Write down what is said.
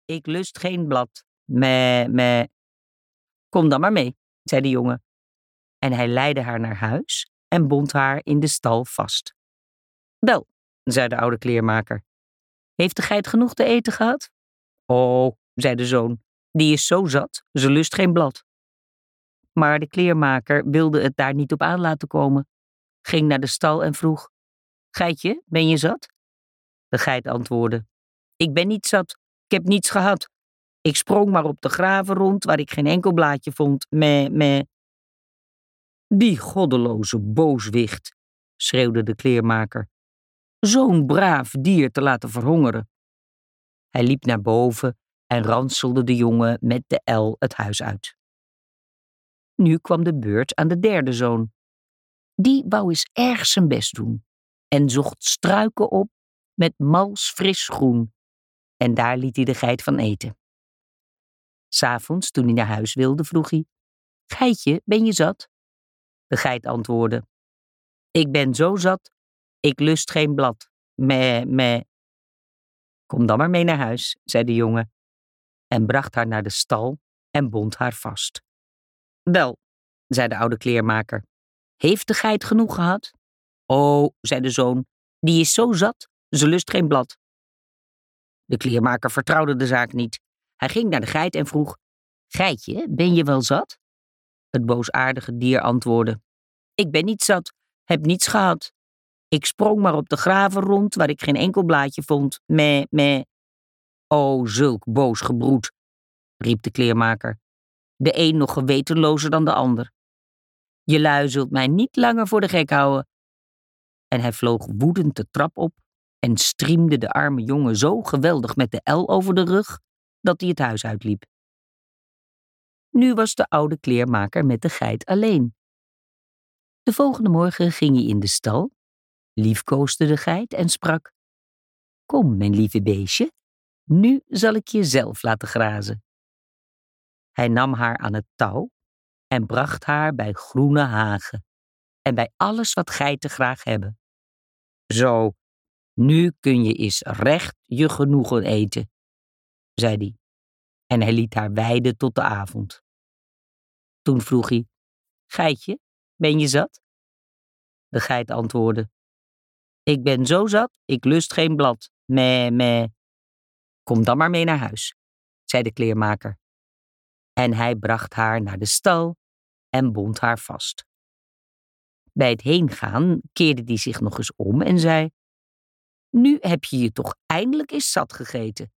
ik lust geen blad. Meh, meh. Kom dan maar mee, zei de jongen. En hij leidde haar naar huis en bond haar in de stal vast. Wel, zei de oude kleermaker, heeft de geit genoeg te eten gehad? Oh, zei de zoon, die is zo zat, ze lust geen blad. Maar de kleermaker wilde het daar niet op aan laten komen, ging naar de stal en vroeg, geitje, ben je zat? De geit antwoordde, ik ben niet zat, ik heb niets gehad. Ik sprong maar op de graven rond waar ik geen enkel blaadje vond, meh, meh. Die goddeloze booswicht, schreeuwde de kleermaker, zo'n braaf dier te laten verhongeren. Hij liep naar boven en ranselde de jongen met de el het huis uit. Nu kwam de beurt aan de derde zoon. Die wou eens erg zijn best doen en zocht struiken op met mals fris groen. En daar liet hij de geit van eten. 'S Avonds, toen hij naar huis wilde, vroeg hij, geitje, ben je zat? De geit antwoordde, ik ben zo zat, ik lust geen blad. Meh, meh. Kom dan maar mee naar huis, zei de jongen, en bracht haar naar de stal en bond haar vast. Wel, zei de oude kleermaker, heeft de geit genoeg gehad? Oh, zei de zoon, die is zo zat, ze lust geen blad. De kleermaker vertrouwde de zaak niet. Hij ging naar de geit en vroeg, geitje, ben je wel zat? Het boosaardige dier antwoordde, ik ben niet zat, heb niets gehad. Ik sprong maar op de graven rond waar ik geen enkel blaadje vond, meh, meh. O, zulk boos gebroed, riep de kleermaker, de een nog gewetenlozer dan de ander. Jelui zult mij niet langer voor de gek houden. En hij vloog woedend de trap op en striemde de arme jongen zo geweldig met de el over de rug, dat hij het huis uitliep. Nu was de oude kleermaker met de geit alleen. De volgende morgen ging hij in de stal, liefkoosde de geit en sprak, kom, mijn lieve beestje, nu zal ik je zelf laten grazen. Hij nam haar aan het touw en bracht haar bij groene hagen en bij alles wat geiten graag hebben. Zo, nu kun je eens recht je genoegen eten, zei hij, en hij liet haar weiden tot de avond. Toen vroeg hij, geitje, ben je zat? De geit antwoordde, ik ben zo zat, ik lust geen blad, meh, meh. Kom dan maar mee naar huis, zei de kleermaker. En hij bracht haar naar de stal en bond haar vast. Bij het heengaan keerde hij zich nog eens om en zei, nu heb je je toch eindelijk eens zat gegeten.